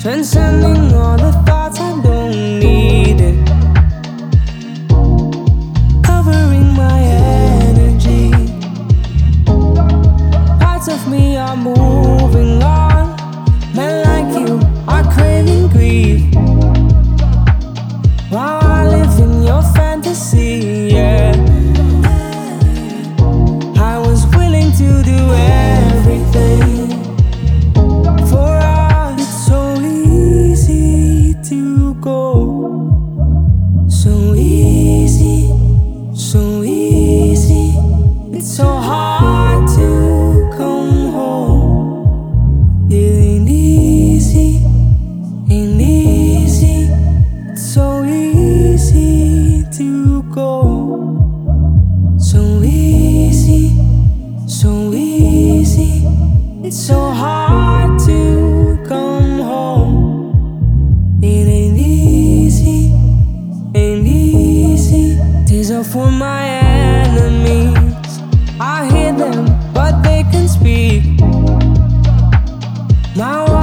transcending all the thoughts I don't need it, covering my energy. Parts of me are moving on. Men like you are craving grief, while I live in your fantasy, yeah. I was willing to do everything for us. It's so easy to go, so easy, so easy. It's so hard to come home. It ain't easy, ain't easy. It's so easy to go, so easy, so easy. It's so hard to come home. It ain't easy, ain't easy. Tears are for my enemies. I hear them, but they can speak. Now